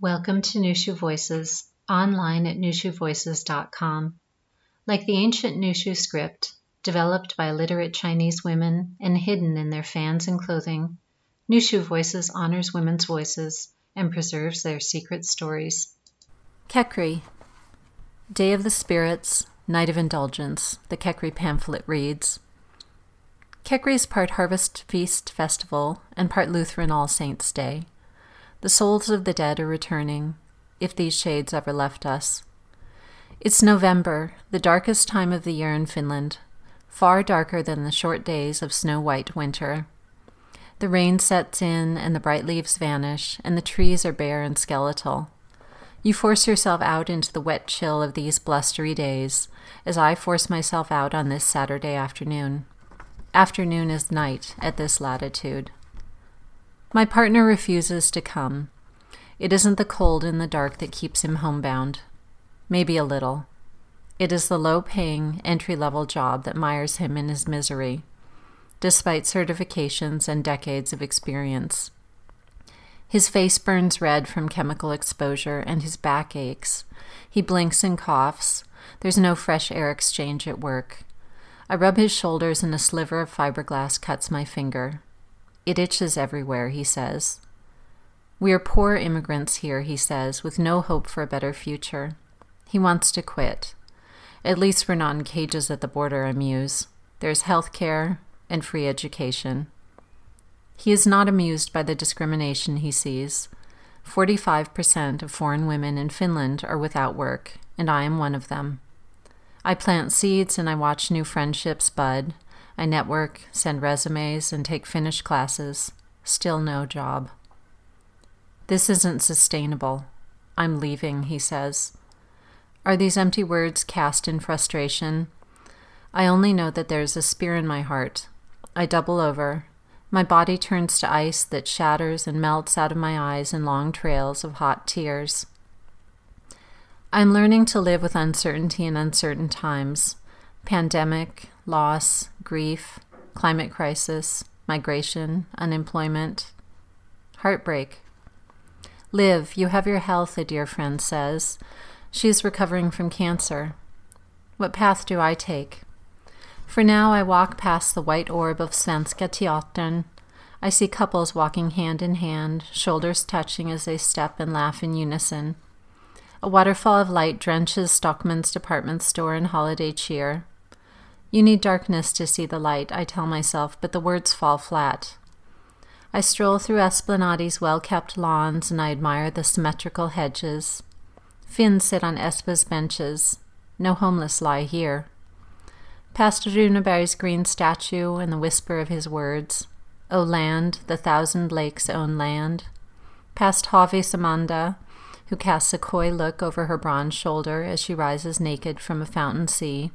Welcome to Nushu Voices, online at nushuvoices.com. Like the ancient Nushu script, developed by literate Chinese women and hidden in their fans and clothing, Nushu Voices honors women's voices and preserves their secret stories. Kekri. Day of the Spirits, Night of Indulgence, the Kekri pamphlet reads. Kekri is part Harvest Feast Festival and part Lutheran All Saints' Day. The souls of the dead are returning, if these shades ever left us. It's November, the darkest time of the year in Finland, far darker than the short days of snow-white winter. The rain sets in and the bright leaves vanish, and the trees are bare and skeletal. You force yourself out into the wet chill of these blustery days, as I force myself out on this Saturday afternoon. Afternoon is night at this latitude. My partner refuses to come. It isn't the cold and the dark that keeps him homebound. Maybe a little. It is the low-paying, entry-level job that mires him in his misery, despite certifications and decades of experience. His face burns red from chemical exposure, and his back aches. He blinks and coughs. There's no fresh air exchange at work. I rub his shoulders, and a sliver of fiberglass cuts my finger. It itches everywhere, he says. We are poor immigrants here, he says, with no hope for a better future. He wants to quit. At least we're not in cages at the border, I muse. There's health care and free education. He is not amused by the discrimination he sees. 45% of foreign women in Finland are without work, and I am one of them. I plant seeds and I watch new friendships bud. I network, send resumes, and take Finnish classes. Still no job. This isn't sustainable. I'm leaving, he says. Are these empty words cast in frustration? I only know that there's a spear in my heart. I double over. My body turns to ice that shatters and melts out of my eyes in long trails of hot tears. I'm learning to live with uncertainty in uncertain times. Pandemic, loss, grief, climate crisis, migration, unemployment, heartbreak. Live, you have your health, a dear friend says. She is recovering from cancer. What path do I take? For now, I walk past the white orb of Svenska Teatern. I see couples walking hand in hand, shoulders touching as they step and laugh in unison. A waterfall of light drenches Stockman's department store in holiday cheer. You need darkness to see the light, I tell myself, but the words fall flat. I stroll through Esplanadi's well-kept lawns and I admire the symmetrical hedges. Finns sit on Espa's benches. No homeless lie here. Past Runeberg's green statue and the whisper of his words. O land, the thousand lakes own land. Past Havis Amanda, who casts a coy look over her bronze shoulder as she rises naked from a fountain sea.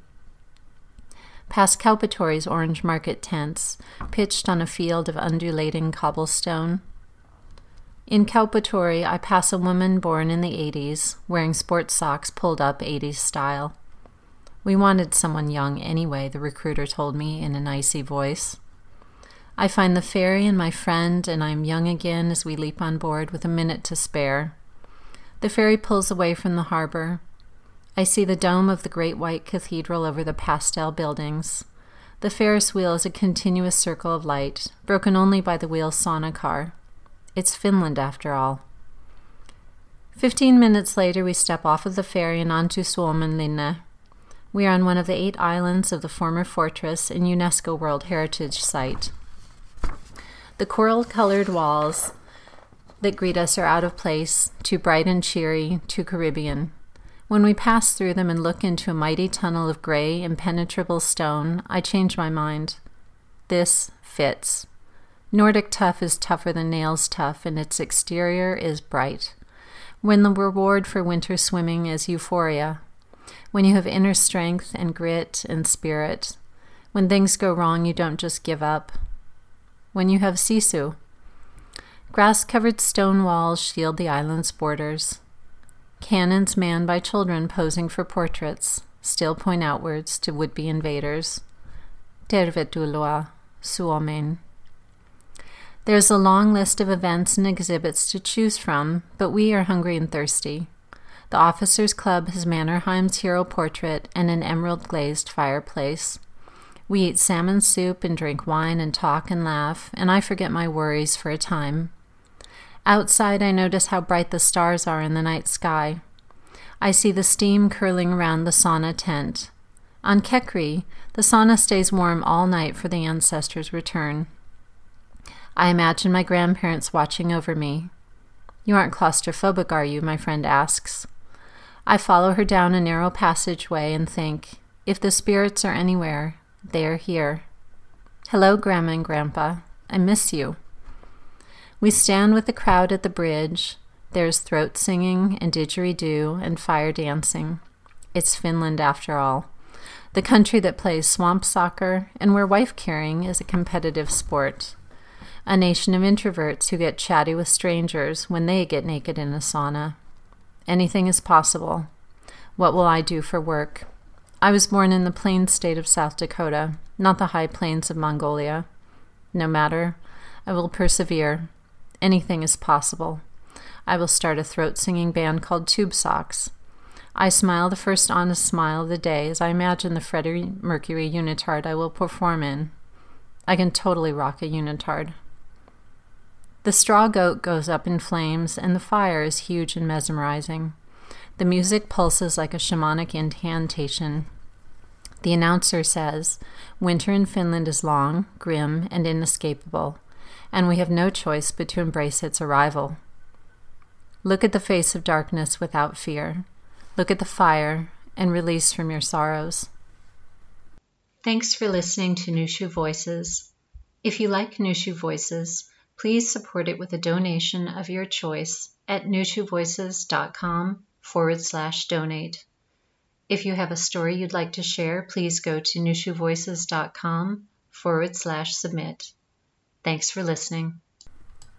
Past Kaupatori's orange market tents, pitched on a field of undulating cobblestone. In Kaupatori, I pass a woman born in the 80s, wearing sports socks pulled up 80s style. We wanted someone young anyway, the recruiter told me in an icy voice. I find the ferry and my friend, and I am young again as we leap on board with a minute to spare. The ferry pulls away from the harbor. I see the dome of the great white cathedral over the pastel buildings. The Ferris wheel is a continuous circle of light, broken only by the wheel's sauna car. It's Finland, after all. 15 minutes later, we step off of the ferry and onto Suomenlinna. We are on one of the 8 islands of the former fortress and UNESCO World Heritage Site. The coral-colored walls that greet us are out of place, too bright and cheery, too Caribbean. When we pass through them and look into a mighty tunnel of gray, impenetrable stone, I change my mind. This fits. Nordic tough is tougher than nails tough, and its exterior is bright. When the reward for winter swimming is euphoria, when you have inner strength and grit and spirit, when things go wrong you don't just give up, when you have sisu. Grass-covered stone walls shield the island's borders. Cannons manned by children posing for portraits still point outwards to would-be invaders. Tervetuloa, Suomeen. There's a long list of events and exhibits to choose from, but we are hungry and thirsty. The Officers' Club has Mannerheim's hero portrait and an emerald-glazed fireplace. We eat salmon soup and drink wine and talk and laugh, and I forget my worries for a time. Outside, I notice how bright the stars are in the night sky. I see the steam curling around the sauna tent. On Kekri, the sauna stays warm all night for the ancestors' return. I imagine my grandparents watching over me. You aren't claustrophobic, are you? My friend asks. I follow her down a narrow passageway and think, if the spirits are anywhere, they are here. Hello, Grandma and Grandpa. I miss you. We stand with the crowd at the bridge. There's throat singing and didgeridoo and fire dancing. It's Finland after all. The country that plays swamp soccer and where wife-carrying is a competitive sport. A nation of introverts who get chatty with strangers when they get naked in a sauna. Anything is possible. What will I do for work? I was born in the plain state of South Dakota, not the high plains of Mongolia. No matter, I will persevere. Anything is possible. I will start a throat-singing band called Tube Socks. I smile the first honest smile of the day as I imagine the Freddie Mercury unitard I will perform in. I can totally rock a unitard. The straw goat goes up in flames, and the fire is huge and mesmerizing. The music pulses like a shamanic incantation. The announcer says, winter in Finland is long, grim, and inescapable, and we have no choice but to embrace its arrival. Look at the face of darkness without fear. Look at the fire and release from your sorrows. Thanks for listening to Nushu Voices. If you like Nushu Voices, please support it with a donation of your choice at nushuvoices.com/donate. If you have a story you'd like to share, please go to nushuvoices.com/submit. Thanks for listening.